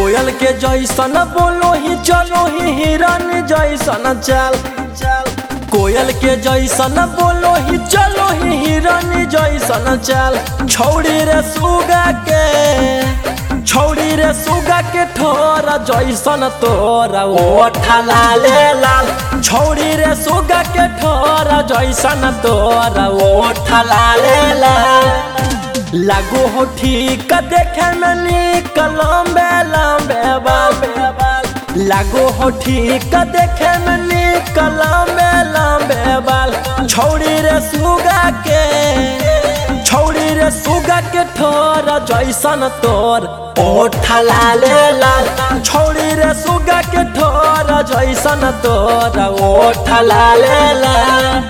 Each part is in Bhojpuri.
कोयल के जैसन बोलो ही चलो ही हिरन जैसन चल। कोयल के जैसन बोलो ही चलो ही हिरन जैसन चल। छौड़ी रे सुगा के ठोरा जैसन तोरा ओठा लाले लाल। छौड़ी रे सुगा के ठोरा जैसन तोरा ओठा लाले लाल। लागो हो ठीक देखे में निक लंबे लंबे बाल। लागो हो ठीक देखे में निक लंबे लंबे बाल। छौड़ी रे सुगा के ठोरा जैसन तोर ओठा लाले लाल। छौड़ी रे सुगा के ठोरा जैसन तोर ओठा लाले लाल।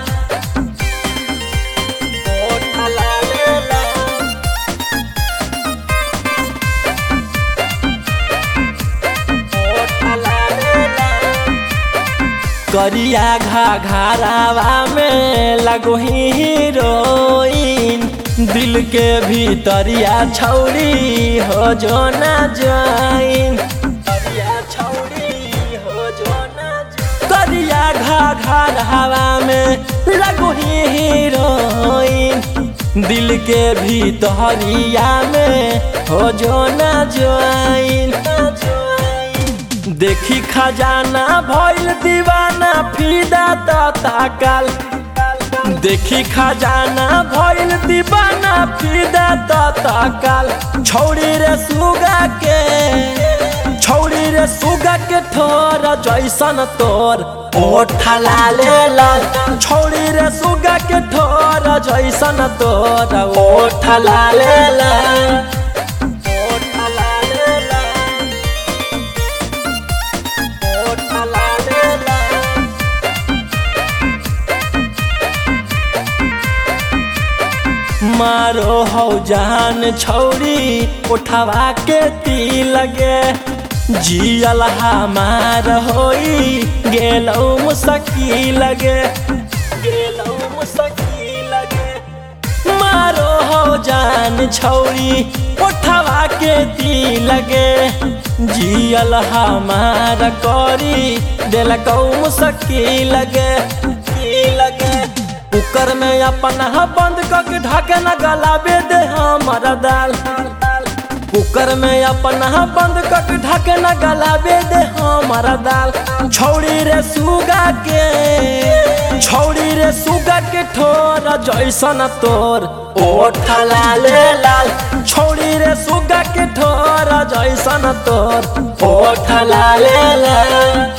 करिया घाघरावा में लगो हीरोइन। दिल के भीतरिया छौड़ी हो जो ना जाइन। करिया घाघरावा में लगो हीरोइन। दिल के भीतरिया में हो जो ना जाइन। देखी खजाना भइल दीवाना फिदा ताकाल। देखी खजाना भइल दीवाना फिदा ताकाल। छौड़ी रे सुगा के ठोरा जैसन तोर ओठा लाले लाल। छौड़ी रे सुगा के ठोरा जैसन तोर ओठा लाले लाल। मारो हो जान छौड़ी उठवा के ती लगे। जियल हमार होई गेलौ मुसकी लगे। मारो हो जान छौड़ी उठवा के ती लगे। जियल हमार करी देलकौ मुसकी लगे। कुकर में अपन बंद करके ढाके न गलाबे दे हमारा दाल। कुकर में अपन बंद करके ढाके न गलाबे दे हमारा दाल। छौड़ी रे सुगा के ठोरा जैसन तोर ओठा लाले लाल। छौड़ी रे सुगा के ठोरा जैसन तोर ओठा लाले लाल।